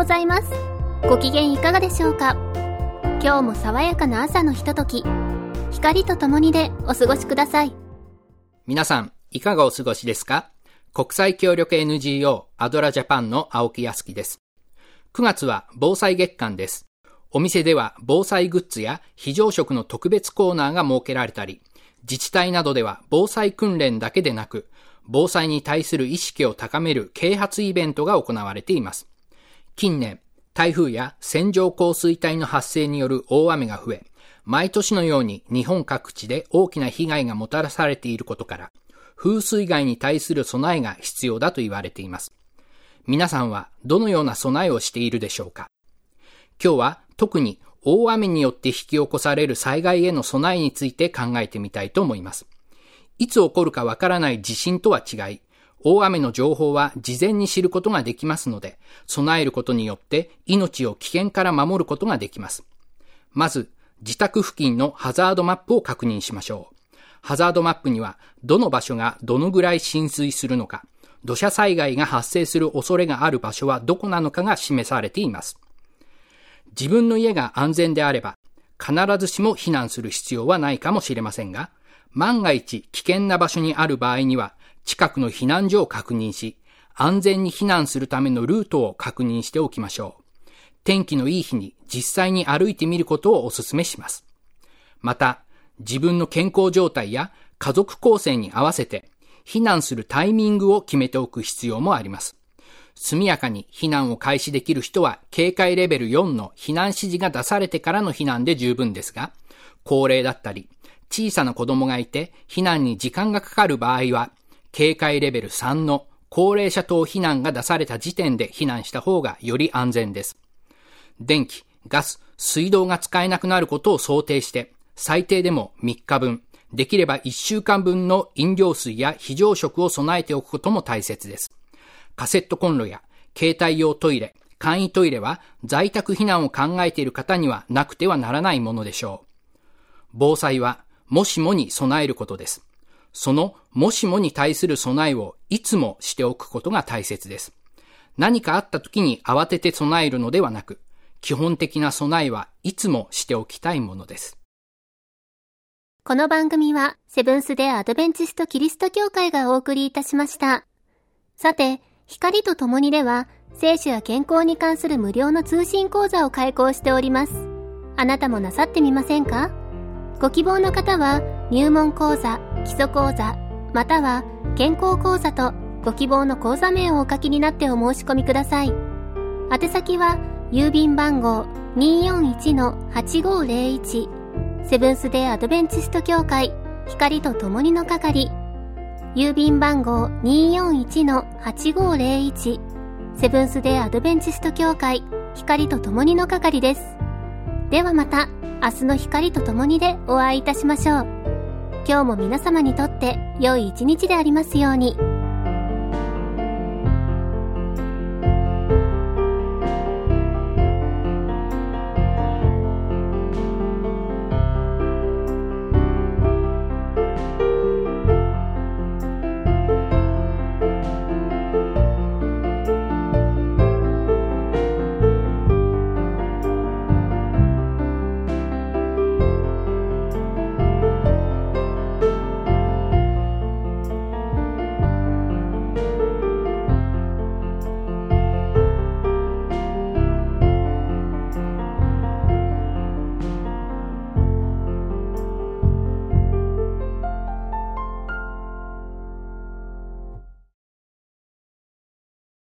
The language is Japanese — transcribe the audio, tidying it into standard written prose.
ございます。ご機嫌いかがでしょうか。今日も爽やかな朝のひととき、光とともにでお過ごしください。 皆さんいかがお過ごしですか。国際協力 NGO アドラジャパンの青木康樹です。9月は防災月間です。お店では防災グッズや非常食の特別コーナーが設けられたり、自治体などでは防災訓練だけでなく、防災に対する意識を高める啓発イベントが行われています。近年、台風や線状降水帯の発生による大雨が増え、毎年のように日本各地で大きな被害がもたらされていることから、風水害に対する備えが必要だと言われています。皆さんはどのような備えをしているでしょうか。今日は特に大雨によって引き起こされる災害への備えについて考えてみたいと思います。いつ起こるかわからない地震とは違い、大雨の情報は事前に知ることができますので、備えることによって命を危険から守ることができます。まず、自宅付近のハザードマップを確認しましょう。ハザードマップには、どの場所がどのぐらい浸水するのか、土砂災害が発生する恐れがある場所はどこなのかが示されています。自分の家が安全であれば、必ずしも避難する必要はないかもしれませんが、万が一危険な場所にある場合には、近くの避難所を確認し、安全に避難するためのルートを確認しておきましょう。天気のいい日に実際に歩いてみることをお勧めします。また、自分の健康状態や家族構成に合わせて、避難するタイミングを決めておく必要もあります。速やかに避難を開始できる人は、警戒レベル4の避難指示が出されてからの避難で十分ですが、高齢だったり、小さな子供がいて避難に時間がかかる場合は、警戒レベル3の高齢者等避難が出された時点で避難した方がより安全です。電気、ガス、水道が使えなくなることを想定して、最低でも3日分、できれば1週間分の飲料水や非常食を備えておくことも大切です。カセットコンロや携帯用トイレ、簡易トイレは在宅避難を考えている方にはなくてはならないものでしょう。防災はもしもに備えることです。そのもしもに対する備えをいつもしておくことが大切です。何かあった時に慌てて備えるのではなく、基本的な備えはいつもしておきたいものです。 この番組はセブンス・デ・アドベンチスト・キリスト教会がお送りいたしました。さて、光とともにでは聖書や健康に関する無料の通信講座を開講しております。あなたもなさってみませんか？ご希望の方は入門講座、基礎講座、または健康講座とご希望の講座名をお書きになってお申し込みください。宛先は郵便番号 241-8501 セブンス・デ・アドベンチスト教会光とともにの係、郵便番号 241-8501 セブンス・デ・アドベンチスト教会光とともにの係です。ではまた明日の光とともにでお会いいたしましょう。今日も皆様にとって良い一日でありますように。